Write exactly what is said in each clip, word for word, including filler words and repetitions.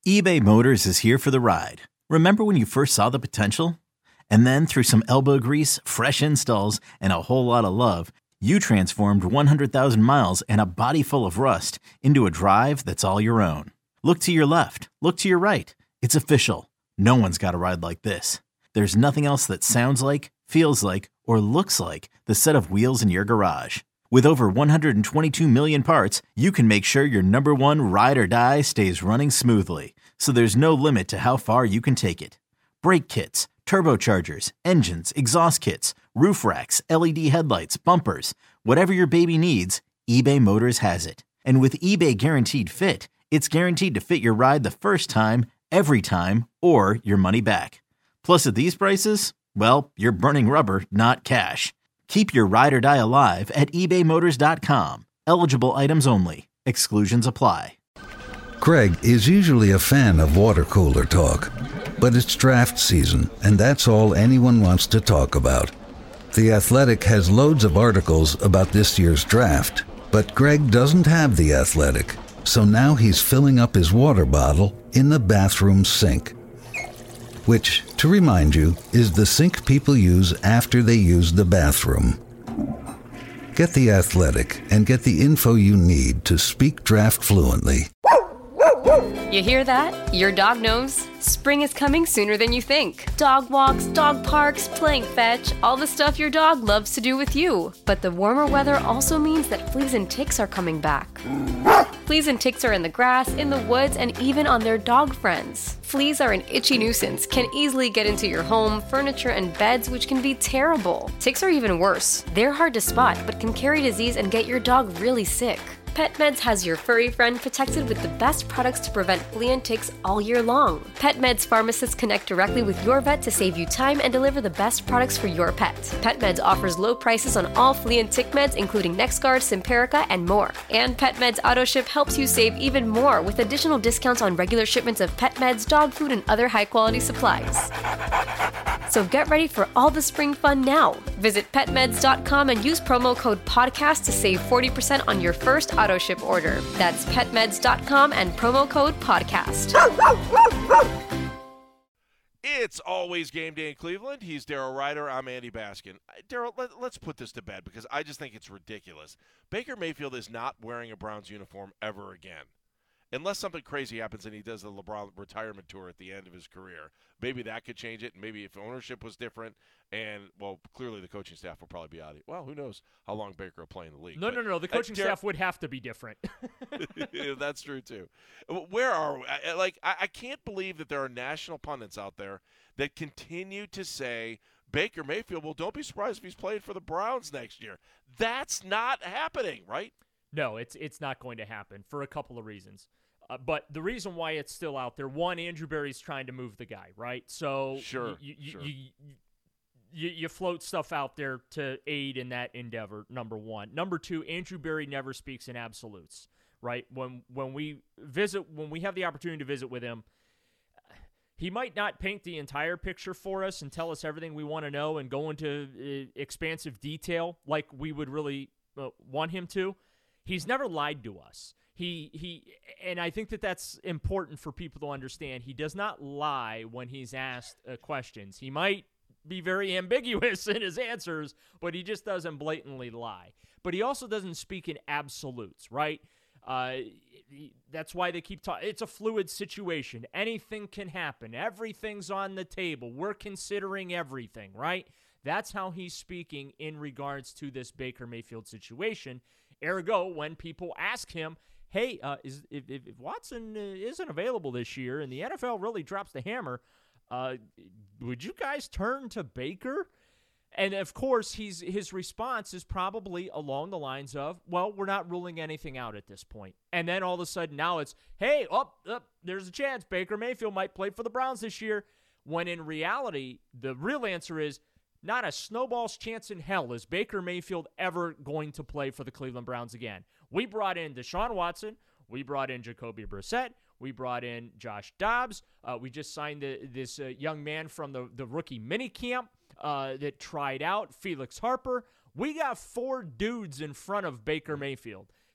eBay Motors is here for the ride. Remember when you first saw the potential? And then through some elbow grease, fresh installs, and a whole lot of love, you transformed one hundred thousand miles and a body full of rust into a drive that's all your own. Look to your left. Look to your right. It's official. No one's got a ride like this. There's nothing else that sounds like, feels like, or looks like the set of wheels in your garage. With over one hundred twenty-two million parts, you can make sure your number one ride or die stays running smoothly. So there's no limit to how far you can take it. Brake kits, turbochargers, engines, exhaust kits, roof racks, L E D headlights, bumpers, whatever your baby needs, eBay Motors has it. And with eBay Guaranteed Fit, it's guaranteed to fit your ride the first time, every time, or your money back. Plus at these prices, well, you're burning rubber, not cash. Keep your ride or die alive at ebay motors dot com. Eligible items only. Exclusions apply. Craig is usually a fan of water cooler talk, but it's draft season, and that's all anyone wants to talk about. The Athletic has loads of articles about this year's draft, but Greg doesn't have The Athletic, so now he's filling up his water bottle in the bathroom sink. Which, to remind you, is the sink people use after they use the bathroom. Get The Athletic and get the info you need to speak draft fluently. You hear that? Your dog knows. Spring is coming sooner than you think. Dog walks, dog parks, playing fetch, all the stuff your dog loves to do with you. But the warmer weather also means that fleas and ticks are coming back. Fleas and ticks are in the grass, in the woods, and even on their dog friends. Fleas are an itchy nuisance, can easily get into your home, furniture, and beds, which can be terrible. Ticks are even worse. They're hard to spot, but can carry disease and get your dog really sick. PetMeds has your furry friend protected with the best products to prevent flea and ticks all year long. PetMeds pharmacists connect directly with your vet to save you time and deliver the best products for your pet. PetMeds offers low prices on all flea and tick meds, including NexGard, Simparica, and more. And PetMeds AutoShip helps you save even more with additional discounts on regular shipments of pet meds, dog food, and other high-quality supplies. So get ready for all the spring fun now. Visit pet meds dot com and use promo code PODCAST to save forty percent on your first auto ship order. That's pet meds dot com and promo code PODCAST. It's always game day in Cleveland. He's Daryl Ryder. I'm Andy Baskin. Daryl, let, let's put this to bed because I just think it's ridiculous. Baker Mayfield is not wearing a Browns uniform ever again. Unless something crazy happens and he does the LeBron retirement tour at the end of his career. Maybe that could change it. Maybe if ownership was different and, well, clearly the coaching staff will probably be out of it. Well, who knows how long Baker will play in the league. No, but, no, no. The coaching uh, staff would have to be different. That's true, too. Where are we? I, like, I, I can't believe that there are national pundits out there that continue to say, Baker Mayfield, well, don't be surprised if he's playing for the Browns next year. That's not happening, right? No, it's it's not going to happen for a couple of reasons. Uh, but the reason why it's still out there, one, Andrew Berry's trying to move the guy, right? So sure, you, you, sure. You, you, you float stuff out there to aid in that endeavor, number one. Number two, Andrew Berry never speaks in absolutes, right? When when we visit, when we have the opportunity to visit with him, he might not paint the entire picture for us and tell us everything we want to know and go into uh, expansive detail like we would really uh, want him to. He's never lied to us. He he, and I think that that's important for people to understand. He does not lie when he's asked uh, questions. He might be very ambiguous in his answers, but he just doesn't blatantly lie. But he also doesn't speak in absolutes, right? Uh, he, that's why they keep talking. It's a fluid situation. Anything can happen. Everything's on the table. We're considering everything, right? That's how he's speaking in regards to this Baker Mayfield situation. Ergo, when people ask him, hey, uh, is if, if, if Watson uh, isn't available this year and the N F L really drops the hammer, uh, would you guys turn to Baker? And, of course, he's his response is probably along the lines of, well, we're not ruling anything out at this point. And then all of a sudden now it's, hey, up, oh, oh, there's a chance Baker Mayfield might play for the Browns this year. When in reality, the real answer is not a snowball's chance in hell is Baker Mayfield ever going to play for the Cleveland Browns again. We brought in Deshaun Watson. We brought in Jacoby Brissett. We brought in Josh Dobbs. Uh, we just signed the, this uh, young man from the, the rookie minicamp uh, that tried out, Felix Harper. We got four dudes in front of Baker Mayfield.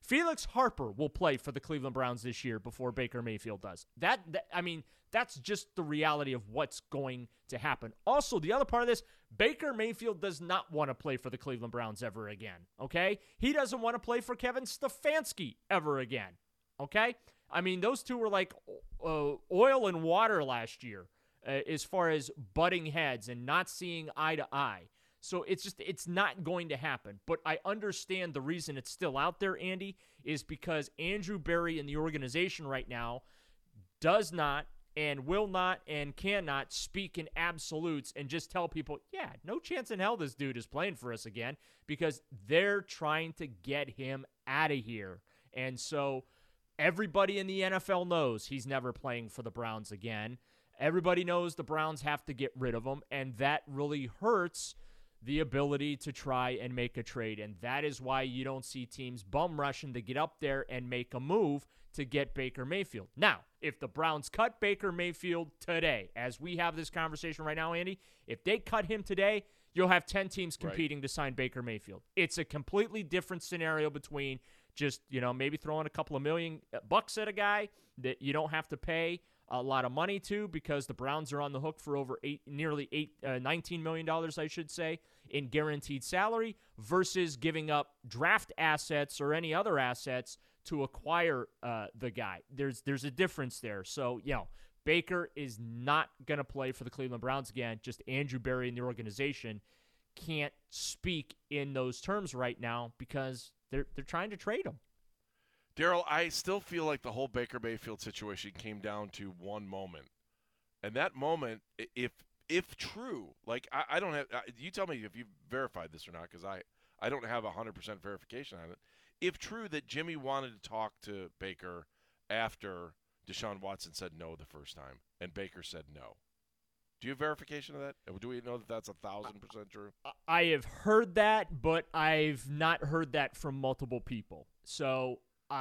Felix Harper will play for the Cleveland Browns this year before Baker Mayfield does. That, that I mean, that's just the reality of what's going to happen. Also, the other part of this, Baker Mayfield does not want to play for the Cleveland Browns ever again, okay? He doesn't want to play for Kevin Stefanski ever again, okay? I mean, those two were like uh, oil and water last year uh, as far as butting heads and not seeing eye to eye. So it's just, it's not going to happen. But I understand the reason it's still out there, Andy, is because Andrew Berry and the organization right now does not and will not and cannot speak in absolutes and just tell people, yeah, no chance in hell this dude is playing for us again, because they're trying to get him out of here. And so everybody in the N F L knows he's never playing for the Browns again. Everybody knows the Browns have to get rid of him, and that really hurts the ability to try and make a trade. And that is why you don't see teams bum rushing to get up there and make a move to get Baker Mayfield. Now, if the Browns cut Baker Mayfield today, as we have this conversation right now, Andy, if they cut him today, you'll have ten teams competing right to sign Baker Mayfield. It's a completely different scenario between just, you know, maybe throwing a couple of million bucks at a guy that you don't have to pay a lot of money to, because the Browns are on the hook for over eight, nearly eight, uh, nineteen million dollars, I should say, in guaranteed salary, versus giving up draft assets or any other assets to acquire uh, the guy. There's there's a difference there. So, you know, Baker is not going to play for the Cleveland Browns again. Just Andrew Berry and the organization can't speak in those terms right now because they're they're trying to trade him. Daryl, I still feel like the whole Baker Mayfield situation came down to one moment. And that moment, if if true, like I, I don't have – you tell me if you've verified this or not, because I, I don't have one hundred percent verification on it. If true that Jimmy wanted to talk to Baker after Deshaun Watson said no the first time, and Baker said no. Do you have verification of that? Do we know that that's a thousand percent true? I have heard that, but I've not heard that from multiple people. So – Uh,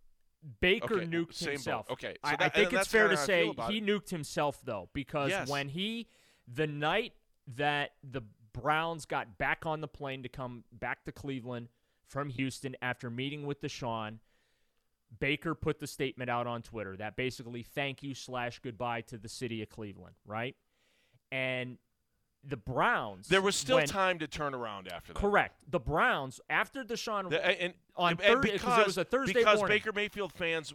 Baker okay, nuked same himself. Boat. Okay, so I, that, I think it's fair to say he it. nuked himself, though, because yes. when he, the night that the Browns got back on the plane to come back to Cleveland from Houston after meeting with Deshaun, Baker put the statement out on Twitter that basically thank you slash goodbye to the city of Cleveland, right? And the Browns. There was still when, time to turn around after that. Correct. The Browns, after Deshaun, the, and, on and, Thursday, because, because it was a Thursday because morning. Baker Mayfield fans,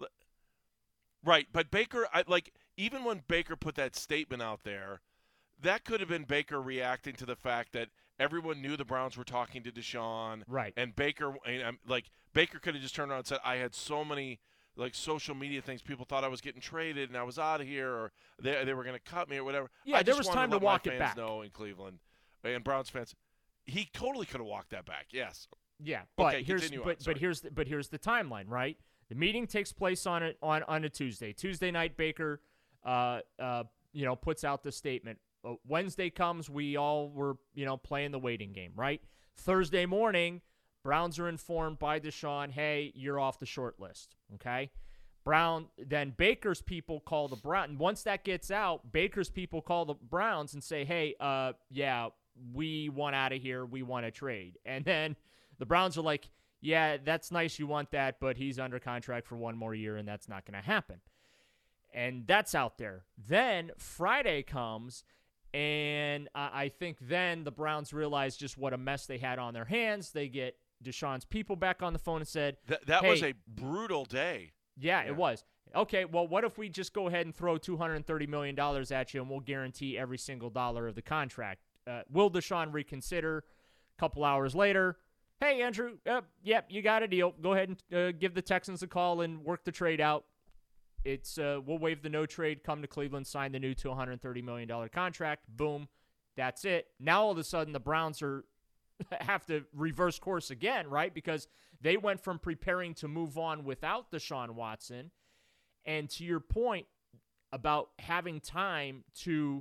right? But Baker, I, like even when Baker put that statement out there, that could have been Baker reacting to the fact that everyone knew the Browns were talking to Deshaun, right? And Baker, and, like Baker, could have just turned around and said, "I had so many." Like social media things, people thought I was getting traded and I was out of here, or they they were going to cut me or whatever. Yeah, I there just was time to, to walk my it fans back. Know in Cleveland and Browns fans, he totally could have walked that back. Yes. Yeah, but okay, here's but, on, but here's the, but here's the timeline, right? The meeting takes place on it on, on a Tuesday. Tuesday night, Baker, uh, uh, you know, puts out the statement. Uh, Wednesday comes, we all were you know playing the waiting game, right? Thursday morning, Browns are informed by Deshaun, hey, you're off the short list. Okay. Brown, then Baker's people call the Browns. Once that gets out, Baker's people call the Browns and say, hey, uh, yeah, we want out of here. We want to trade. And then the Browns are like, yeah, that's nice you want that, but he's under contract for one more year, and that's not going to happen. And that's out there. Then Friday comes, and I, I think then the Browns realize just what a mess they had on their hands. They get Deshaun's people back on the phone and said, Th- that hey, was a brutal day. Yeah, yeah, it was. Okay, well, what if we just go ahead and throw two hundred thirty million dollars at you and we'll guarantee every single dollar of the contract? Uh, will Deshaun reconsider? A couple hours later, hey, Andrew, uh, yep, you got a deal. Go ahead and uh, give the Texans a call and work the trade out. It's uh, we'll waive the no trade, come to Cleveland, sign the new two hundred thirty million dollars contract. Boom, that's it. Now all of a sudden the Browns are have to reverse course again, right? Because they went from preparing to move on without Deshaun Watson. And to your point about having time to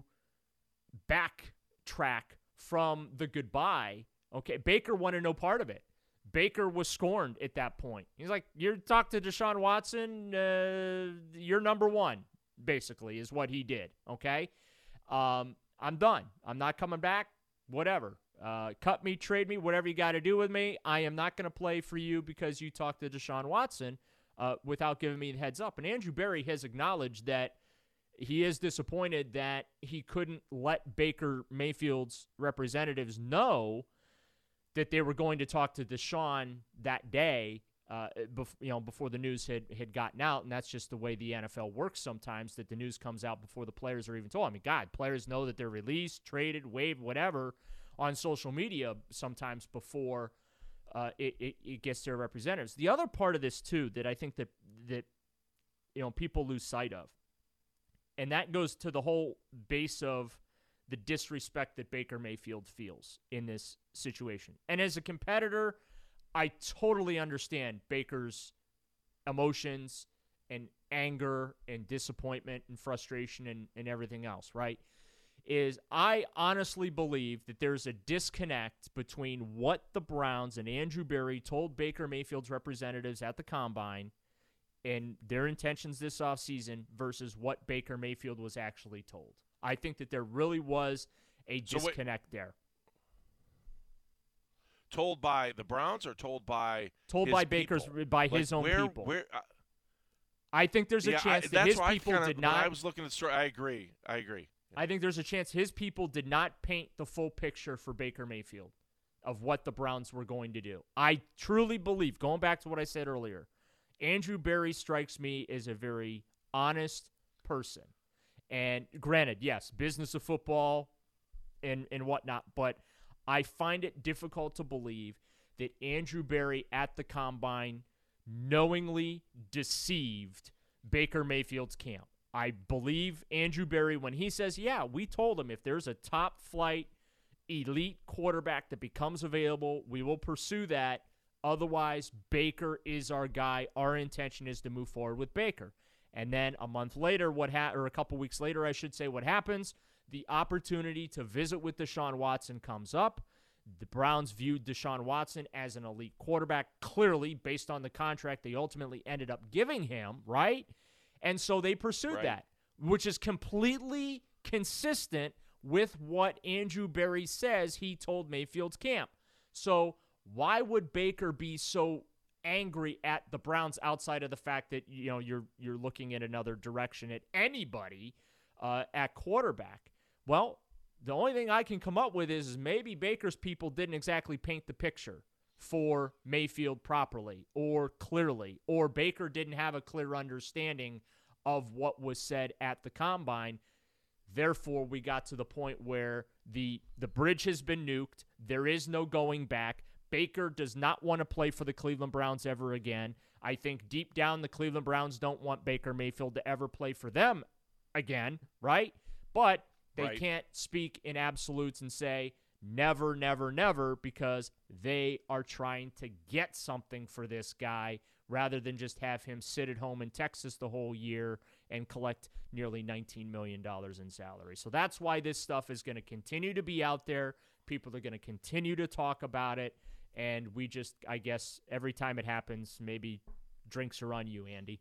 backtrack from the goodbye, okay, Baker wanted no part of it. Baker was scorned at that point. He's like, you talk to Deshaun Watson, uh, you're number one, basically, is what he did, okay? Um, I'm done. I'm not coming back. Whatever. Uh, cut me, trade me, whatever you got to do with me. I am not going to play for you because you talked to Deshaun Watson uh, without giving me the heads up. And Andrew Berry has acknowledged that he is disappointed that he couldn't let Baker Mayfield's representatives know that they were going to talk to Deshaun that day, uh, bef- you know, before the news had, had gotten out. And that's just the way the N F L works sometimes, that the news comes out before the players are even told. I mean, God, players know that they're released, traded, waived, whatever, on social media sometimes before uh, it, it, it gets to their representatives. The other part of this, too, that I think that, that you know people lose sight of, and that goes to the whole base of the disrespect that Baker Mayfield feels in this situation. And as a competitor, I totally understand Baker's emotions and anger and disappointment and frustration and, and everything else, right? Is I honestly believe that there's a disconnect between what the Browns and Andrew Berry told Baker Mayfield's representatives at the Combine and their intentions this offseason versus what Baker Mayfield was actually told. I think that there really was a so disconnect wait, there. Told by the Browns or told by Told his by Baker's people? by like his own where, people. Where, uh, I think there's a yeah, chance I, that his why people kinda, did not. When I was looking at the story, I agree. I agree. I think there's a chance his people did not paint the full picture for Baker Mayfield of what the Browns were going to do. I truly believe, going back to what I said earlier, Andrew Berry strikes me as a very honest person. And granted, yes, business of football and, and whatnot, but I find it difficult to believe that Andrew Berry at the Combine knowingly deceived Baker Mayfield's camp. I believe Andrew Berry when he says, yeah, we told him if there's a top flight elite quarterback that becomes available, we will pursue that. Otherwise, Baker is our guy. Our intention is to move forward with Baker. And then a month later, what ha- or a couple weeks later, I should say, what happens? The opportunity to visit with Deshaun Watson comes up. The Browns viewed Deshaun Watson as an elite quarterback, clearly, based on the contract they ultimately ended up giving him, right? And so they pursued right. that, which is completely consistent with what Andrew Berry says he told Mayfield's camp. So why would Baker be so angry at the Browns outside of the fact that, you know, you're you're looking in another direction at anybody uh, at quarterback? Well, the only thing I can come up with is, is maybe Baker's people didn't exactly paint the picture for Mayfield properly or clearly, or Baker didn't have a clear understanding of what was said at the Combine. Therefore, we got to the point where the the bridge has been nuked. There is no going back. Baker does not want to play for the Cleveland Browns ever again. I think deep down the Cleveland Browns don't want Baker Mayfield to ever play for them again, right? But they right. can't speak in absolutes and say never, never, never, because they are trying to get something for this guy rather than just have him sit at home in Texas the whole year and collect nearly nineteen million dollars in salary. So that's why this stuff is going to continue to be out there. People are going to continue to talk about it. And we just, I guess, every time it happens, maybe drinks are on you, Andy.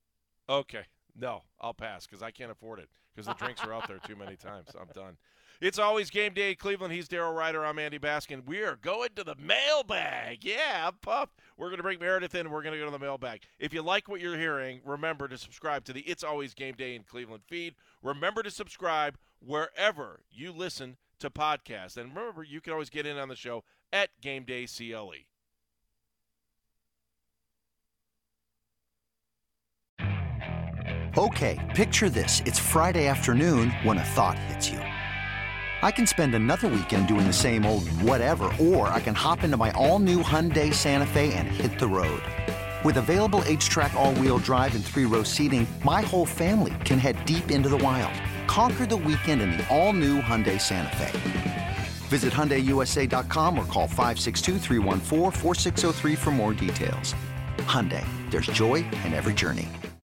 Okay. No, I'll pass because I can't afford it because the drinks are out there too many times. I'm done. It's always game day in Cleveland. He's Daryl Ryder. I'm Andy Baskin. We are going to the mailbag. Yeah, I'm pumped. We're going to bring Meredith in. We're going to go to the mailbag. If you like what you're hearing, remember to subscribe to the It's Always Game Day in Cleveland feed. Remember to subscribe wherever you listen to podcasts. And remember, you can always get in on the show at Game Day C L E. Okay, picture this. It's Friday afternoon when a thought hits you. I can spend another weekend doing the same old whatever, or I can hop into my all-new Hyundai Santa Fe and hit the road. With available H-Track all-wheel drive and three-row seating, my whole family can head deep into the wild. Conquer the weekend in the all-new Hyundai Santa Fe. Visit Hyundai U S A dot com or call five six two, three one four, four six zero three for more details. Hyundai, there's joy in every journey.